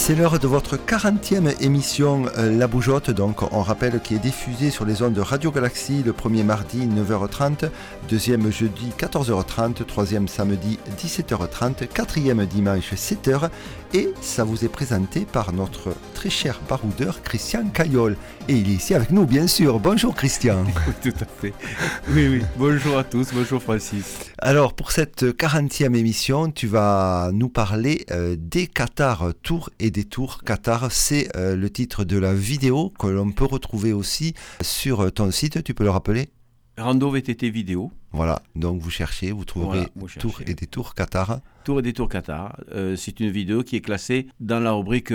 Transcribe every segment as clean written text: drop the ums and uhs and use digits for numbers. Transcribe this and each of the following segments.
C'est l'heure de votre 40e émission La Bougeotte, donc on rappelle qui est diffusée sur les ondes de Radio Galaxie le premier mardi 9h30, deuxième jeudi 14h30, troisième samedi 17h30, quatrième dimanche 7h et ça vous est présenté par notre très cher baroudeur Christian Caillol. Et il est ici avec nous bien sûr. Bonjour Christian. Tout à fait. Oui. Bonjour à tous, bonjour Francis. Alors pour cette 40e émission, tu vas nous parler des Qatar Tours et des Tours Qatar. C'est le titre de la vidéo que l'on peut retrouver aussi sur ton site, tu peux le rappeler ? Rando VTT vidéo. Voilà, donc vous cherchez, vous trouverez Tours et des Tours Qatar. Tours et des Tours Qatar. C'est une vidéo qui est classée dans la rubrique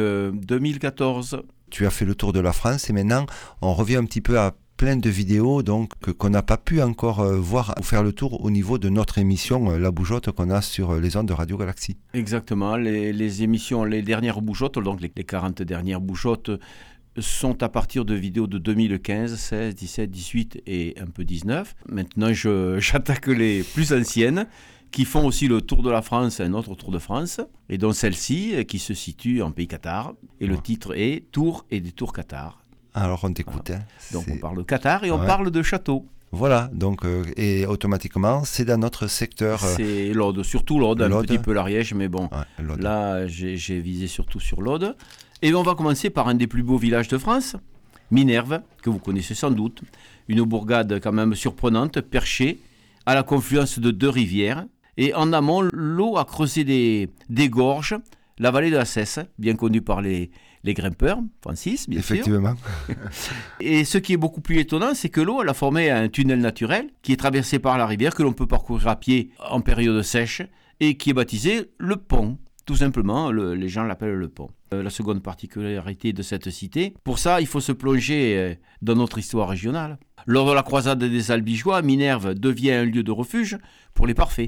2014. Tu as fait le tour de la France et maintenant on revient un petit peu à plein de vidéos donc, qu'on n'a pas pu encore voir ou faire le tour au niveau de notre émission La Bougeotte qu'on a sur les ondes de Radio Galaxie. Exactement, les émissions, les dernières bougeottes, donc les 40 dernières bougeottes sont à partir de vidéos de 2015, 16, 17, 18 et un peu 19. Maintenant j'attaque les plus anciennes qui font aussi le Tour de la France, un autre Tour de France, et dont celle-ci qui se situe en pays Qatar. Et le titre est Tours et des Tours Qatar. Alors on t'écoute. Voilà. Donc on parle de Qatar et on parle de château. Voilà, donc et automatiquement c'est dans notre secteur. C'est l'Aude, surtout l'Aude, un petit peu l'Ariège, mais bon, là j'ai visé surtout sur l'Aude. Et on va commencer par un des plus beaux villages de France, Minerve, que vous connaissez sans doute. Une bourgade quand même surprenante, perchée à la confluence de deux rivières. Et en amont, l'eau a creusé des gorges, la vallée de la Cesse, bien connue par les grimpeurs, Francis, bien Effectivement. sûr. Et ce qui est beaucoup plus étonnant, c'est que l'eau elle a formé un tunnel naturel qui est traversé par la rivière, que l'on peut parcourir à pied en période sèche, et qui est baptisé le pont. Tout simplement, les gens l'appellent le pont. La seconde particularité de cette cité, pour ça, il faut se plonger dans notre histoire régionale. Lors de la croisade des Albigeois, Minerve devient un lieu de refuge pour les parfaits.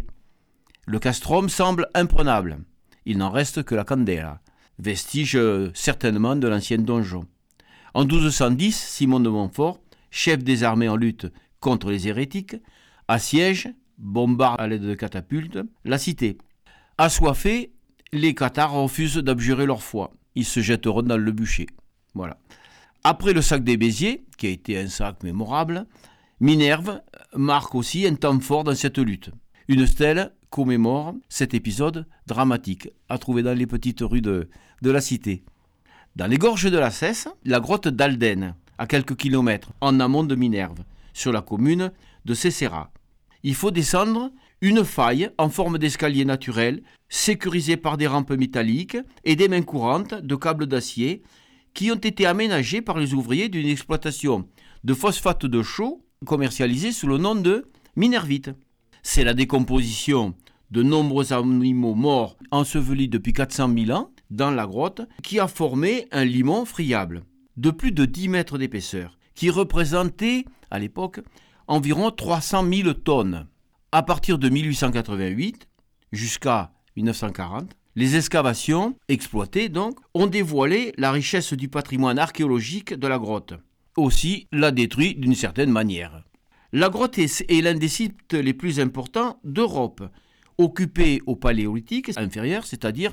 Le castrum semble imprenable. Il n'en reste que la candela, vestige certainement de l'ancien donjon. En 1210, Simon de Montfort, chef des armées en lutte contre les hérétiques, assiège, bombarde à l'aide de catapultes, la cité. Assoiffés, les Cathares refusent d'abjurer leur foi. Ils se jetteront dans le bûcher. Voilà. Après le sac des Béziers, qui a été un sac mémorable, Minerve marque aussi un temps fort dans cette lutte. Une stèle commémore cet épisode dramatique, à trouver dans les petites rues de la cité. Dans les gorges de la Cesse, la grotte d'Alden, à quelques kilomètres en amont de Minerve, sur la commune de Cesserat. Il faut descendre une faille en forme d'escalier naturel, sécurisée par des rampes métalliques et des mains courantes de câbles d'acier qui ont été aménagés par les ouvriers d'une exploitation de phosphate de chaux commercialisée sous le nom de minervite. C'est la décomposition de nombreux animaux morts ensevelis depuis 400 000 ans dans la grotte qui a formé un limon friable de plus de 10 mètres d'épaisseur qui représentait à l'époque environ 300 000 tonnes. À partir de 1888 jusqu'à 1940, les excavations exploitées donc ont dévoilé la richesse du patrimoine archéologique de la grotte. Aussi l'a détruit d'une certaine manière. La grotte est l'un des sites les plus importants d'Europe, occupé au Paléolithique inférieur, c'est-à-dire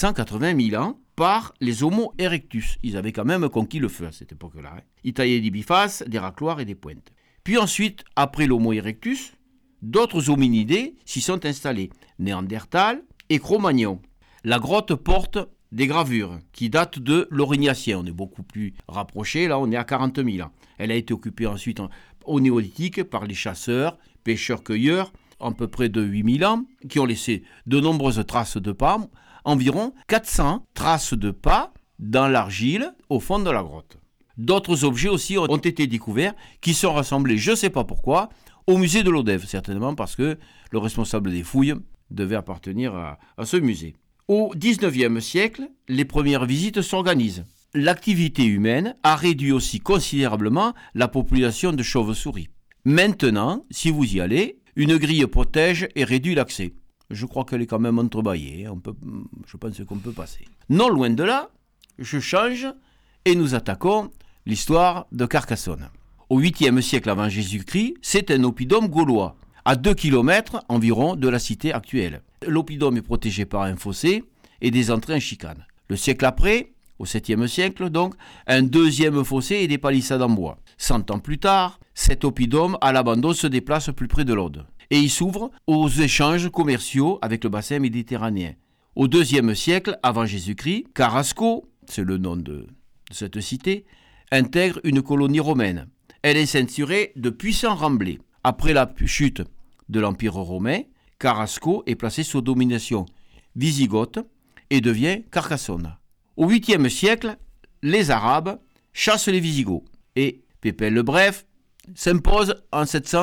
480 000 ans, par les Homo erectus. Ils avaient quand même conquis le feu à cette époque-là. Ils taillaient des bifaces, des racloirs et des pointes. Puis ensuite, après l'Homo erectus, d'autres hominidés s'y sont installés, Néandertal et Cro-Magnon. La grotte porte des gravures qui datent de l'Aurignacien. On est beaucoup plus rapproché, là on est à 40 000 ans. Elle a été occupée ensuite au Néolithique par les chasseurs, pêcheurs-cueilleurs, à peu près de 8000 ans, qui ont laissé de nombreuses traces de pas, environ 400 traces de pas dans l'argile au fond de la grotte. D'autres objets aussi ont été découverts qui sont rassemblés, je ne sais pas pourquoi, au musée de l'Odève, certainement parce que le responsable des fouilles devait appartenir à ce musée. Au XIXe siècle, les premières visites s'organisent. L'activité humaine a réduit aussi considérablement la population de chauves-souris. Maintenant, si vous y allez, une grille protège et réduit l'accès. Je crois qu'elle est quand même entrebâillée. Je pense qu'on peut passer. Non loin de là, je change et nous attaquons l'histoire de Carcassonne. Au 8e siècle avant Jésus-Christ, c'est un oppidum gaulois, à 2 km environ de la cité actuelle. L'oppidum est protégé par un fossé et des entrées en chicane. Le siècle après, Au 7e siècle, donc, un deuxième fossé et des palissades en bois. 100 ans plus tard, cet oppidum à l'abandon se déplace plus près de l'Aude et il s'ouvre aux échanges commerciaux avec le bassin méditerranéen. Au 2e siècle avant Jésus-Christ, Carrasco, c'est le nom de cette cité, intègre une colonie romaine. Elle est ceinturée de puissants remblais. Après la chute de l'Empire romain, Carrasco est placé sous domination wisigothe et devient Carcassonne. Au 8e siècle, les Arabes chassent les Wisigoths et Pépin le Bref s'impose en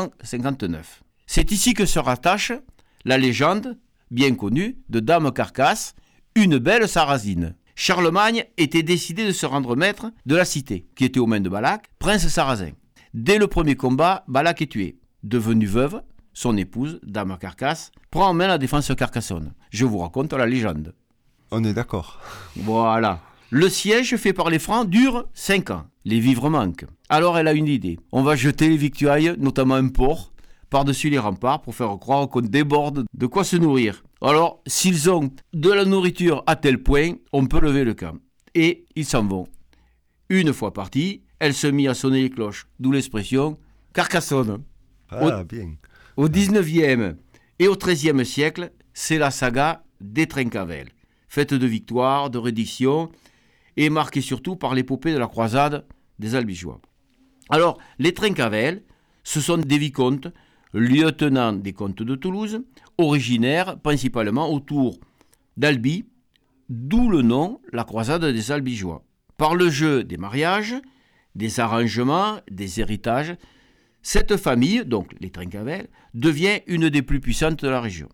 759. C'est ici que se rattache la légende bien connue de Dame Carcasse, une belle Sarrasine. Charlemagne était décidé de se rendre maître de la cité, qui était aux mains de Balak, prince sarrasin. Dès le premier combat, Balak est tué. Devenue veuve, son épouse, Dame Carcasse, prend en main la défense de Carcassonne. Je vous raconte la légende. On est d'accord. Voilà. Le siège fait par les Francs dure 5 ans. Les vivres manquent. Alors elle a une idée. On va jeter les victuailles, notamment un porc, par-dessus les remparts pour faire croire qu'on déborde de quoi se nourrir. Alors, s'ils ont de la nourriture à tel point, on peut lever le camp. Et ils s'en vont. Une fois partis, elle se mit à sonner les cloches, d'où l'expression Carcassonne. Bien. Au 19e et au 13e siècle, c'est la saga des Trincavel, faite de victoires, de redditions, et marquée surtout par l'épopée de la croisade des Albigeois. Alors, les Trincavel, ce sont des vicomtes, lieutenants des comtes de Toulouse, originaires principalement autour d'Albi, d'où le nom, la croisade des Albigeois. Par le jeu des mariages, des arrangements, des héritages, cette famille, donc les Trincavel, devient une des plus puissantes de la région.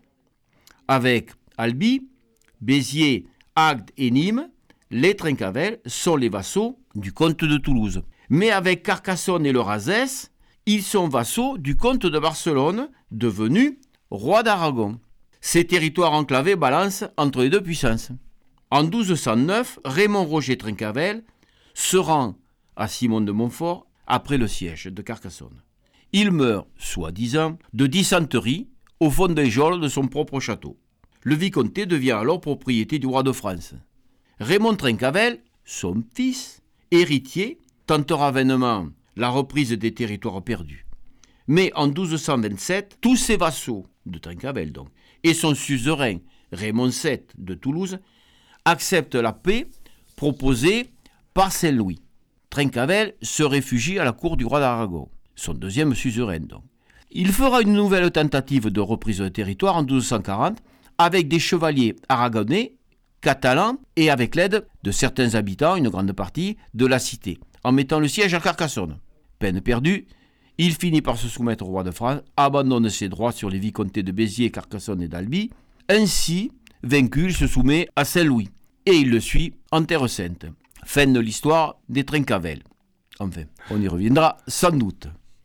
Avec Albi, Béziers, Agde et Nîmes, les Trincavel sont les vassaux du comte de Toulouse. Mais avec Carcassonne et le Razès, ils sont vassaux du comte de Barcelone, devenu roi d'Aragon. Ces territoires enclavés balancent entre les deux puissances. En 1209, Raymond Roger Trincavel se rend à Simon de Montfort après le siège de Carcassonne. Il meurt, soi-disant, de dysenterie au fond des geôles de son propre château. Le vicomté devient alors propriété du roi de France. Raymond Trincavel, son fils, héritier, tentera vainement la reprise des territoires perdus. Mais en 1227, tous ses vassaux, de Trincavel donc, et son suzerain Raymond VII de Toulouse, acceptent la paix proposée par Saint-Louis. Trincavel se réfugie à la cour du roi d'Aragon, son deuxième suzerain donc. Il fera une nouvelle tentative de reprise de territoire en 1240 avec des chevaliers aragonais, catalans et avec l'aide de certains habitants, une grande partie, de la cité, en mettant le siège à Carcassonne. Peine perdue, il finit par se soumettre au roi de France, abandonne ses droits sur les vicomtés de Béziers, Carcassonne et d'Albi. Ainsi, vaincu, il se soumet à Saint-Louis et il le suit en Terre Sainte. Fin de l'histoire des Trincavel. Enfin, on y reviendra sans doute.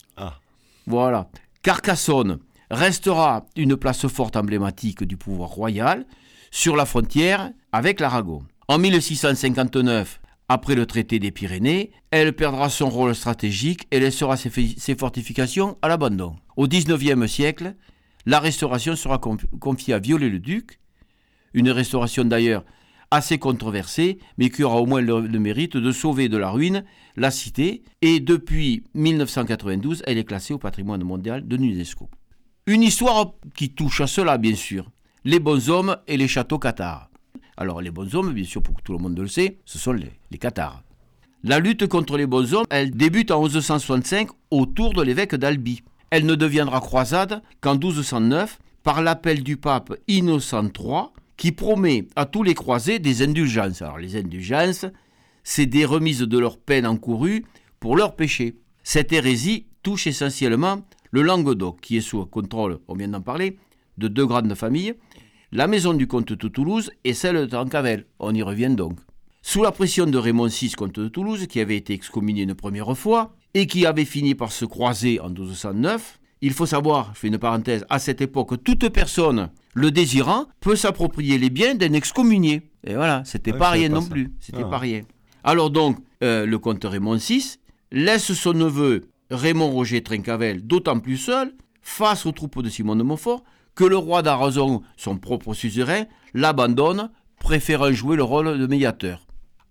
Voilà. Carcassonne restera une place forte emblématique du pouvoir royal sur la frontière avec l'Aragon. En 1659, après le traité des Pyrénées, elle perdra son rôle stratégique et laissera ses fortifications à l'abandon. Au XIXe siècle, la restauration sera confiée à Viollet-le-Duc, une restauration d'ailleurs assez controversée, mais qui aura au moins le mérite de sauver de la ruine la cité, et depuis 1992, elle est classée au patrimoine mondial de l'UNESCO. Une histoire qui touche à cela, bien sûr, les bonshommes et les châteaux cathares. Alors les bonshommes, bien sûr, pour que tout le monde le sait, ce sont les cathares. La lutte contre les bonshommes, elle débute en 1165 autour de l'évêque d'Albi. Elle ne deviendra croisade qu'en 1209 par l'appel du pape Innocent III qui promet à tous les croisés des indulgences. Alors les indulgences, c'est des remises de leurs peines encourues pour leurs péchés. Cette hérésie touche essentiellement le Languedoc, qui est sous contrôle, on vient d'en parler, de deux grandes familles, la maison du comte de Toulouse et celle de Trincavel. On y revient donc. Sous la pression de Raymond VI, comte de Toulouse, qui avait été excommunié une première fois et qui avait fini par se croiser en 1209, il faut savoir, je fais une parenthèse, à cette époque, toute personne le désirant peut s'approprier les biens d'un excommunié. Et voilà, c'était pas rien non plus. C'était pas rien. Alors donc, le comte Raymond VI laisse son neveu Raymond Roger Trincavel d'autant plus seul face aux troupes de Simon de Montfort que le roi d'Aragon, son propre suzerain, l'abandonne, préférant jouer le rôle de médiateur.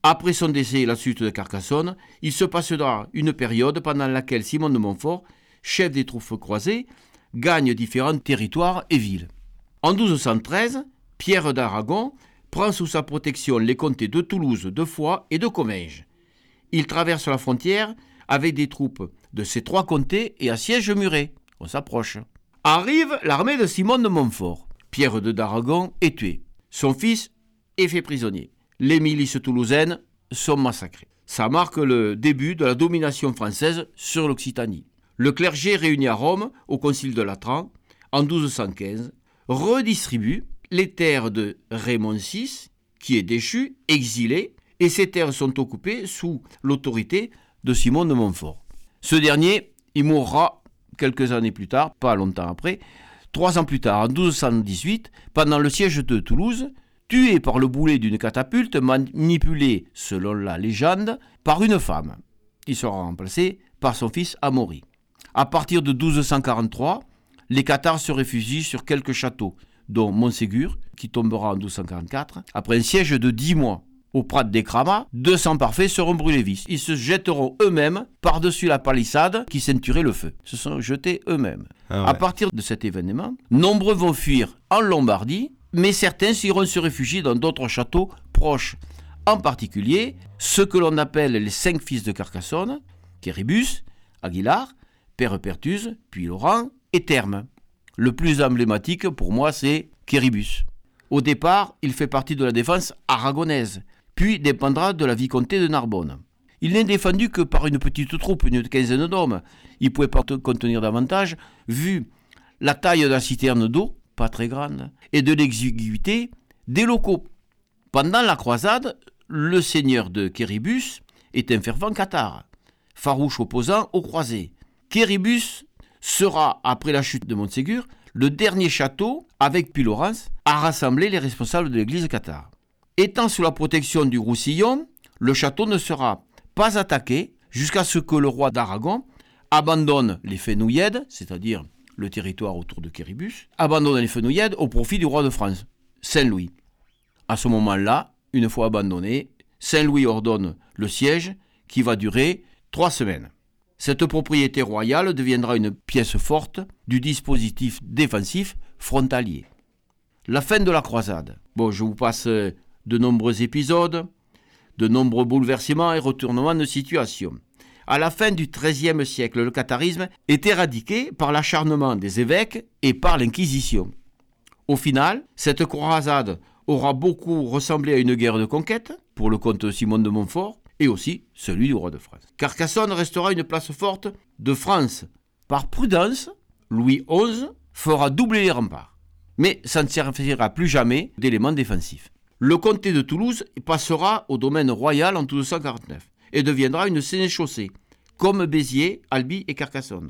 Après son décès et la chute de Carcassonne, il se passera une période pendant laquelle Simon de Montfort, chef des troupes croisées, gagne différents territoires et villes. En 1213, Pierre d'Aragon prend sous sa protection les comtés de Toulouse, de Foix et de Comminges. Il traverse la frontière avec des troupes de ces 3 comtés et assiège Muret. On s'approche. Arrive l'armée de Simon de Montfort. Pierre d'Aragon est tué. Son fils est fait prisonnier. Les milices toulousaines sont massacrées. Ça marque le début de la domination française sur l'Occitanie. Le clergé réuni à Rome, au concile de Latran, en 1215, redistribue les terres de Raymond VI, qui est déchu, exilé, et ces terres sont occupées sous l'autorité de Simon de Montfort. Ce dernier, il mourra quelques années plus tard, pas longtemps après, 3 ans plus tard, en 1218, pendant le siège de Toulouse, tué par le boulet d'une catapulte manipulée, selon la légende, par une femme. Il sera remplacé par son fils Amaury. À partir de 1243, les Cathares se réfugient sur quelques châteaux, dont Montségur, qui tombera en 1244. Après un siège de 10 mois au Prat des Cramas, 200 parfaits seront brûlés vifs. Ils se jetteront eux-mêmes par-dessus la palissade qui ceinturait le feu. Ils se sont jetés eux-mêmes. À partir de cet événement, nombreux vont fuir en Lombardie, mais certains iront se réfugier dans d'autres châteaux proches. En particulier, ceux que l'on appelle les 5 fils de Carcassonne, Quéribus, Aguilar, Père Pertuse, puis Laurent et Thermes. Le plus emblématique pour moi, c'est Quéribus. Au départ, il fait partie de la défense aragonaise, puis dépendra de la vicomté de Narbonne. Il n'est défendu que par une petite troupe, une quinzaine d'hommes. Il ne pouvait pas contenir davantage, vu la taille de la citerne d'eau, pas très grande, et de l'exiguïté des locaux. Pendant la croisade, le seigneur de Quéribus est un fervent cathare, farouche opposant aux croisés. Quéribus sera, après la chute de Montségur, le dernier château, avec Puylaurens, à rassembler les responsables de l'église cathare. Étant sous la protection du Roussillon, le château ne sera pas attaqué jusqu'à ce que le roi d'Aragon abandonne les Fenouillèdes, c'est-à-dire le territoire autour de Quéribus, abandonne les Fenouillèdes au profit du roi de France, Saint-Louis. À ce moment-là, une fois abandonné, Saint-Louis ordonne le siège qui va durer 3 semaines. Cette propriété royale deviendra une pièce forte du dispositif défensif frontalier. La fin de la croisade. Je vous passe de nombreux épisodes, de nombreux bouleversements et retournements de situation. À la fin du XIIIe siècle, le catharisme est éradiqué par l'acharnement des évêques et par l'Inquisition. Au final, cette croisade aura beaucoup ressemblé à une guerre de conquête pour le comte Simon de Montfort et aussi celui du roi de France. Carcassonne restera une place forte de France. Par prudence, Louis XI fera doubler les remparts. Mais ça ne servira plus jamais d'élément défensif. Le comté de Toulouse passera au domaine royal en 1249 et deviendra une sénéchaussée, comme Béziers, Albi et Carcassonne.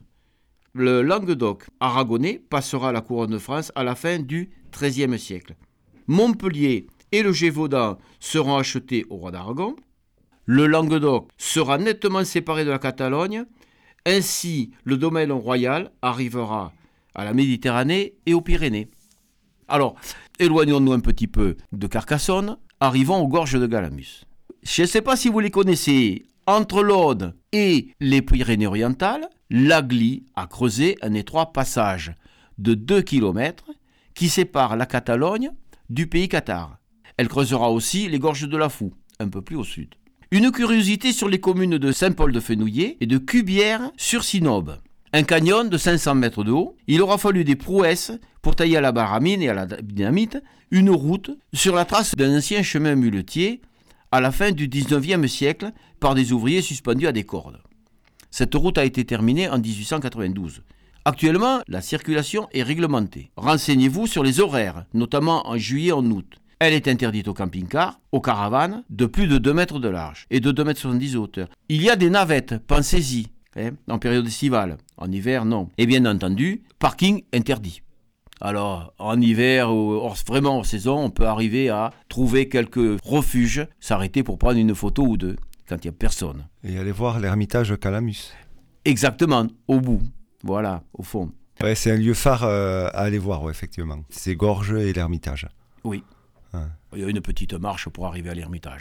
Le Languedoc aragonais passera à la couronne de France à la fin du XIIIe siècle. Montpellier et le Gévaudan seront achetés au roi d'Aragon. Le Languedoc sera nettement séparé de la Catalogne. Ainsi, le domaine royal arrivera à la Méditerranée et aux Pyrénées. Alors, éloignons-nous un petit peu de Carcassonne, arrivons aux gorges de Galamus. Je ne sais pas si vous les connaissez, entre l'Aude et les Pyrénées-Orientales, l'Agly a creusé un étroit passage de 2 km qui sépare la Catalogne du pays cathare. Elle creusera aussi les gorges de la Foux, un peu plus au sud. Une curiosité sur les communes de Saint-Paul-de-Fenouillet et de Cubières-sur-Sinobe. Un canyon de 500 mètres de haut. Il aura fallu des prouesses pour tailler à la baramine et à la dynamite une route sur la trace d'un ancien chemin muletier à la fin du 19e siècle par des ouvriers suspendus à des cordes. Cette route a été terminée en 1892. Actuellement, la circulation est réglementée. Renseignez-vous sur les horaires, notamment en juillet et en août. Elle est interdite aux camping-cars, aux caravanes de plus de 2 mètres de large et de 2,70 m de hauteur. Il y a des navettes, pensez-y, en période estivale. En hiver, non. Et bien entendu, parking interdit. Alors, en hiver, vraiment hors saison, on peut arriver à trouver quelques refuges, s'arrêter pour prendre une photo ou deux, quand il n'y a personne. Et aller voir l'ermitage Calamus. Exactement, au bout. Voilà, au fond. Ouais, c'est un lieu phare à aller voir, ouais, effectivement. Ces gorges et l'ermitage. Oui. Il y a une petite marche pour arriver à l'ermitage.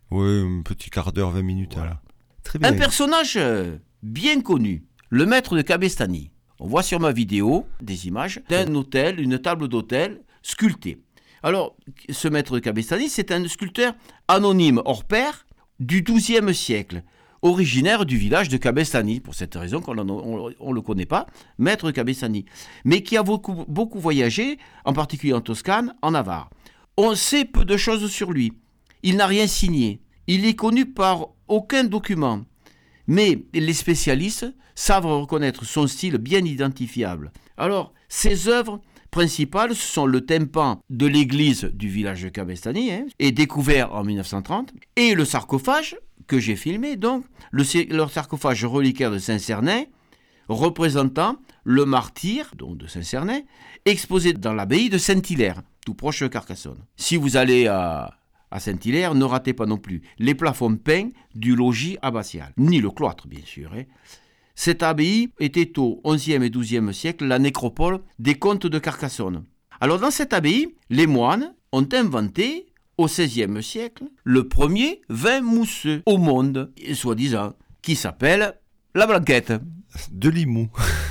Oui, un petit quart d'heure, 20 minutes. Voilà. Là. Très bien. Un personnage bien connu, le maître de Cabestany. On voit sur ma vidéo des images d'un hôtel, une table d'hôtel sculptée. Alors, ce maître de Cabestany, c'est un sculpteur anonyme hors pair du XIIe siècle, originaire du village de Cabestany, pour cette raison qu'on ne le connaît pas, maître de Cabestany, mais qui a beaucoup voyagé, en particulier en Toscane, en Navarre. On sait peu de choses sur lui. Il n'a rien signé. Il n'est connu par aucun document. Mais les spécialistes savent reconnaître son style bien identifiable. Alors, ses œuvres principales, ce sont le tympan de l'église du village de Cabestany, et découvert en 1930, et le sarcophage, que j'ai filmé, donc, le sarcophage reliquaire de Saint-Cernin, représentant le martyr, donc de Saint-Cernin, exposé dans l'abbaye de Saint-Hilaire, tout proche de Carcassonne. Si vous allez à Saint-Hilaire, ne ratez pas non plus les plafonds peints du logis abbatial, ni le cloître, bien sûr. Cette abbaye était au XIe et XIIe siècle la nécropole des comtes de Carcassonne. Alors dans cette abbaye, les moines ont inventé, au XVIe siècle, le premier vin mousseux au monde, soi-disant, qui s'appelle la Blanquette. De Limoux.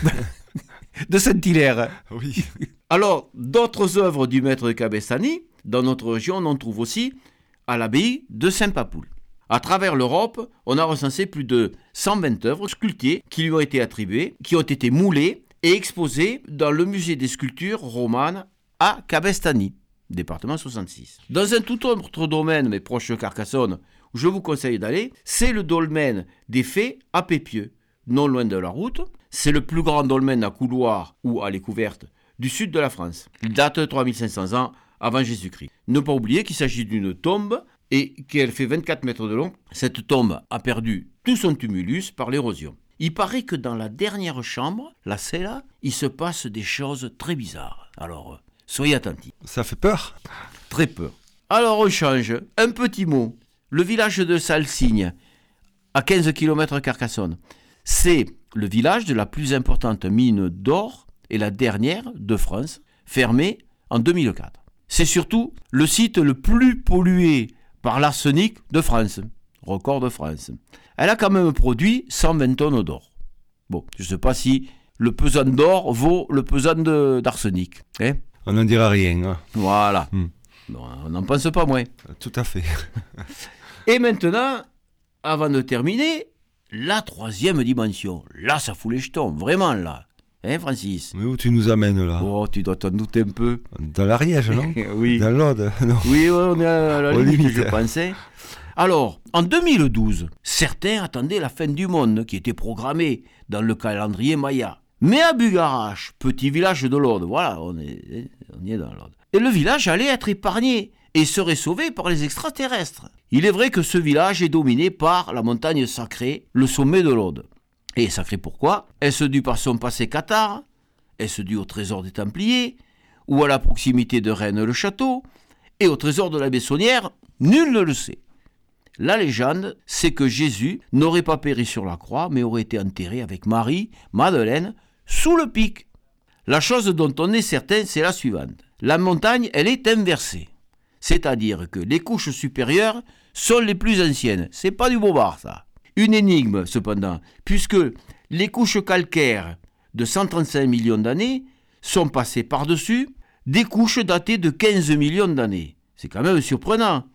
De Saint-Hilaire. Oui. Alors, d'autres œuvres du maître de Cabestany, dans notre région, on en trouve aussi à l'abbaye de Saint-Papoul. À travers l'Europe, on a recensé plus de 120 œuvres sculptées qui lui ont été attribuées, qui ont été moulées et exposées dans le musée des sculptures romanes à Cabestany, département 66. Dans un tout autre domaine, mais proche de Carcassonne, où je vous conseille d'aller, c'est le dolmen des Fées à Pépieux, non loin de la route. C'est le plus grand dolmen à couloir ou à découverte du sud de la France. Il date de 3500 ans avant Jésus-Christ. Ne pas oublier qu'il s'agit d'une tombe et qu'elle fait 24 mètres de long. Cette tombe a perdu tout son tumulus par l'érosion. Il paraît que dans la dernière chambre, la cella, il se passe des choses très bizarres. Alors, soyez attentifs. Ça fait peur? Très peur. Alors on change. Un petit mot. Le village de Salsigne, à 15 km de Carcassonne. C'est le village de la plus importante mine d'or et la dernière de France, fermée en 2004. C'est surtout le site le plus pollué par l'arsenic de France, record de France. Elle a quand même produit 120 tonnes d'or. Bon, je ne sais pas si le pesant d'or vaut le pesant d'arsenic. On n'en dira rien. Hein. Voilà. Bon, on n'en pense pas moins. Tout à fait. Et maintenant, avant de terminer, la troisième dimension. Là, ça fout les jetons, vraiment là. Francis? Mais où tu nous amènes là? Oh, tu dois t'en douter un peu. Dans l'Ariège, non? Oui. Dans l'Aude, non? Oui, on est à la limite, je pensais. Alors, en 2012, certains attendaient la fin du monde qui était programmée dans le calendrier Maya. Mais à Bugarache, petit village de l'Aude, voilà, on est dans l'Aude. Et le village allait être épargné et serait sauvé par les extraterrestres. Il est vrai que ce village est dominé par la montagne sacrée, le sommet de l'Aude. Et sacré pourquoi? Est-ce dû par son passé cathare? Est-ce dû au trésor des Templiers? Ou à la proximité de Rennes-le-Château? Et au trésor de la Bessonnière? Nul ne le sait. La légende, c'est que Jésus n'aurait pas péri sur la croix, mais aurait été enterré avec Marie, Madeleine, sous le pic. La chose dont on est certain, c'est la suivante. La montagne, elle est inversée. C'est-à-dire que les couches supérieures sont les plus anciennes. C'est pas du bobard, ça. Une énigme, cependant, puisque les couches calcaires de 135 millions d'années sont passées par-dessus des couches datées de 15 millions d'années. C'est quand même surprenant.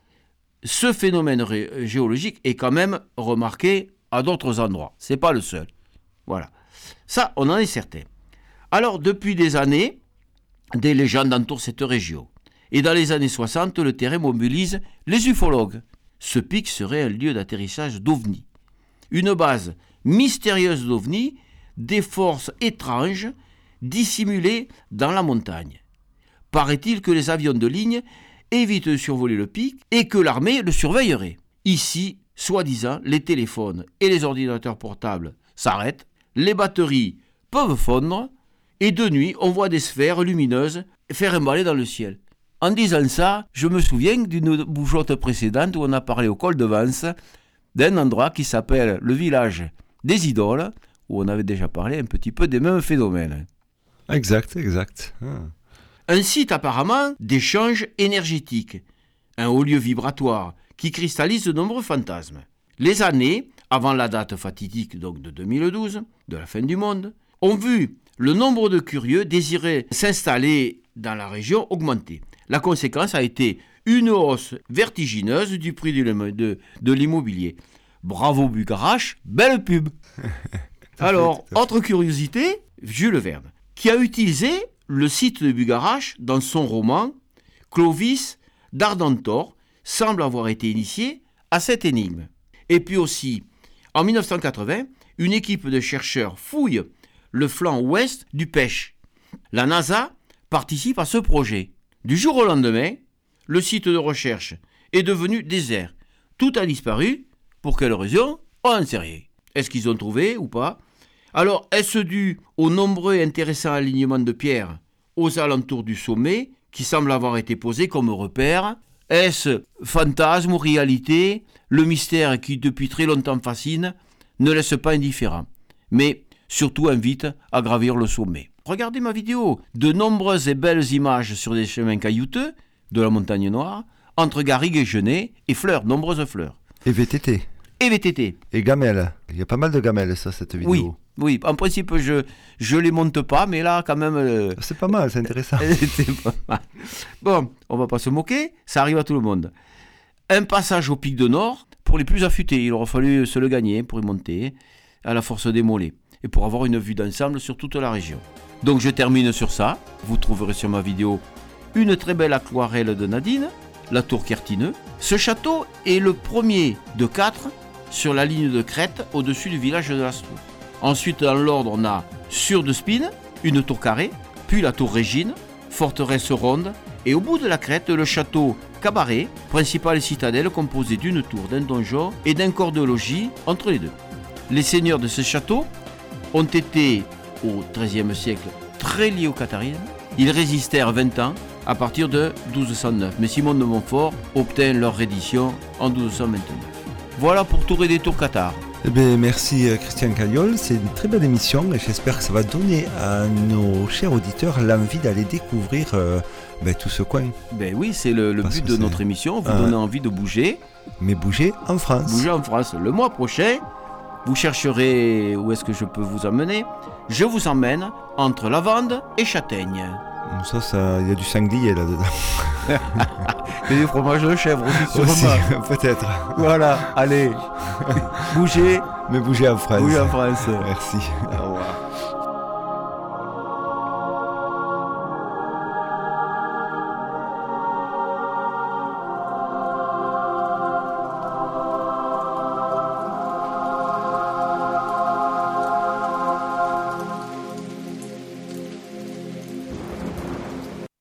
Ce phénomène géologique est quand même remarqué à d'autres endroits. C'est pas le seul. Voilà. Ça, on en est certain. Alors, depuis des années, des légendes entourent cette région. Et dans les années 60, le terrain mobilise les ufologues. Ce pic serait un lieu d'atterrissage d'ovnis. Une base mystérieuse d'ovnis, des forces étranges dissimulées dans la montagne. Paraît-il que les avions de ligne évitent de survoler le pic et que l'armée le surveillerait. Ici, soi-disant, les téléphones et les ordinateurs portables s'arrêtent, les batteries peuvent fondre et de nuit, on voit des sphères lumineuses faire un balai dans le ciel. En disant ça, je me souviens d'une bougeotte précédente où on a parlé au col de Vence d'un endroit qui s'appelle le village des idoles, où on avait déjà parlé un petit peu des mêmes phénomènes. Exact. Un site apparemment d'échange énergétique, un haut lieu vibratoire qui cristallise de nombreux fantasmes. Les années, avant la date fatidique donc de 2012, de la fin du monde, ont vu le nombre de curieux désirés s'installer dans la région augmenter. La conséquence a été une hausse vertigineuse du prix de l'immobilier. Bravo Bugarache, belle pub. Alors, autre curiosité, Jules Verne, qui a utilisé le site de Bugarache dans son roman Clovis d'Ardentor, semble avoir été initié à cette énigme. Et puis aussi, en 1980, une équipe de chercheurs fouille le flanc ouest du Pech. La NASA participe à ce projet. Du jour au lendemain, le site de recherche est devenu désert. Tout a disparu. Pour quelle raison? On n'en sait rien. Est-ce qu'ils ont trouvé ou pas? Alors, est-ce dû aux nombreux et intéressants alignements de pierres aux alentours du sommet qui semblent avoir été posés comme repère? Est-ce fantasme ou réalité? Le mystère qui depuis très longtemps fascine ne laisse pas indifférent, mais surtout invite à gravir le sommet. Regardez ma vidéo, de nombreuses et belles images sur des chemins caillouteux de la montagne noire, entre garrigues et genêts et fleurs, nombreuses fleurs. Et VTT. Et VTT. Et gamelles. Il y a pas mal de gamelles, ça, cette vidéo. Oui, en principe, je les monte pas, mais là, quand même... C'est pas mal, c'est intéressant. C'est pas mal. Bon, on va pas se moquer, ça arrive à tout le monde. Un passage au pic de Nord, pour les plus affûtés, il aurait fallu se le gagner pour y monter, à la force des mollets, et pour avoir une vue d'ensemble sur toute la région. Donc je termine sur ça. Vous trouverez sur ma vidéo une très belle aquarelle de Nadine, la tour Kertineux. Ce château est le premier de 4 sur la ligne de crête au-dessus du village de Lastour. Ensuite, dans l'ordre, on a Sur de Spine, une tour carrée, puis la tour Régine, forteresse ronde, et au bout de la crête, le château Cabaret, principale citadelle composée d'une tour, d'un donjon et d'un corps de logis entre les deux. Les seigneurs de ce château ont été, au XIIIe siècle, très liés aux Catharines. Ils résistèrent 20 ans à partir de 1209, mais Simon de Montfort obtint leur reddition en 1229. Voilà pour Tour et Détour Cathare. Eh bien, merci Christian Cagliol, c'est une très belle émission et j'espère que ça va donner à nos chers auditeurs l'envie d'aller découvrir tout ce coin. Ben oui, c'est le but de notre émission, vous donner envie de bouger. Mais bouger en France. Bouger en France. Le mois prochain, vous chercherez où est-ce que je peux vous emmener. Je vous emmène entre Lavande et Châtaigne. Ça, il y a du sanglier là-dedans. Et du fromage de chèvre aussi, peut-être. Voilà, allez, bougez. Mais bougez en France. Bougez en France. Merci. Au revoir.